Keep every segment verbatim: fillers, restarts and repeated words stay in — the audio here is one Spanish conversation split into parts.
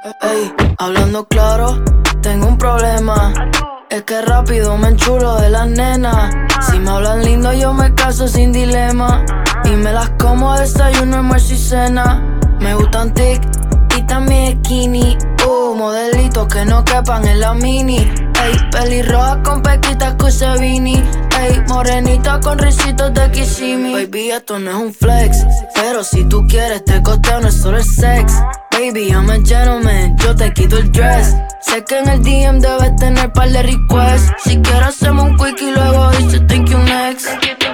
Ey, hablando claro, tengo un problema. Es que rápido me enchulo de las nenas. Si me hablan lindo yo me caso sin dilema. Y me las como a desayuno, almuerzo y cena. Me gustan tic y también skinny. Uh, modelitos que no quepan en la mini. Ey, pelirroja con pequitas Cusevini. Ey, morenita con risitos de Kissimmee. Baby, esto no es un flex, pero si tú quieres te costeo, no es solo el sex. Baby, I'm a gentleman, yo te quito el dress. Sé que en el D M debes tener par de requests. Si quieres hacemos un quick y luego dice thank you next.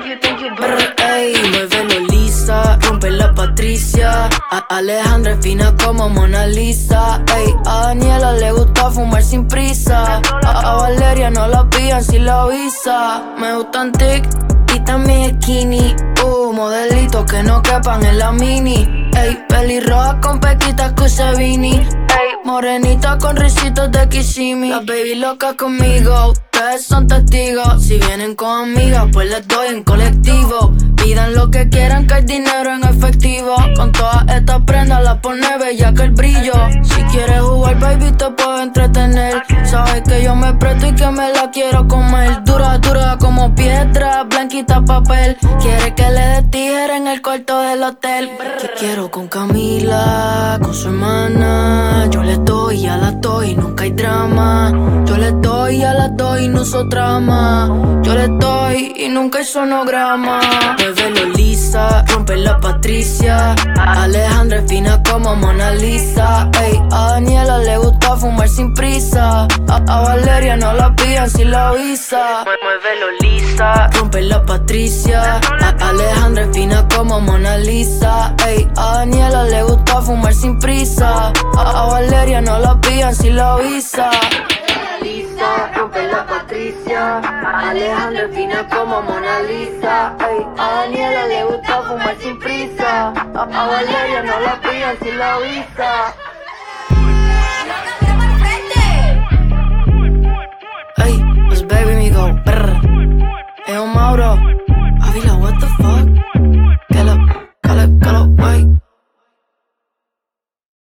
Ey, muévelo Lisa, rompe la Patricia. A Alejandra es fina como Mona Lisa. Ey, a Daniela le gusta fumar sin prisa. A, a Valeria no la pillan si la avisa. Me gustan tic y también skinny. Uh, modelitos que no quepan en la mini. Ey, pelirroja con pequitas Cusevini. Ey, morenita con risitos de Kissimmee. Las baby locas conmigo, ustedes son testigos. Si vienen con amigas, pues les doy en colectivo. Pidan lo que quieran, que el dinero en efectivo. Con todas estas prendas la pone bella que el brillo. Si quieres jugar, baby, te puedo entretener. Sabes que yo me presto y que me la quiero comer. Dura, dura como piedra, blanquita papel. Quiere que le dé tijera en el cuarto del hotel. Que quiero con Camila, con su hermana. Yo le doy, ya la doy, nunca hay drama. Yo le doy, ya la doy, no uso trama. Yo le doy y nunca hay sonograma. Muévelo Lisa, rompe la Patricia. Alejandra es fina como Mona Lisa. Ey, a Daniela le gusta fumar sin prisa. A, a Valeria no la pillan si la avisa. Muévelo Lisa, rompe la Patricia. A, Alejandra es fina como Mona Lisa. Ey, a Daniela le gusta fumar sin prisa. A, a Valeria no la pillan si la avisa. Lisa, rompe la Patricia. Alejandra es fina como Mona Lisa. Ey, a Daniela le gusta fumar sin prisa. A, a Valeria no la pillan si la avisa. Ey, los baby me go brr. Ey, Mauro.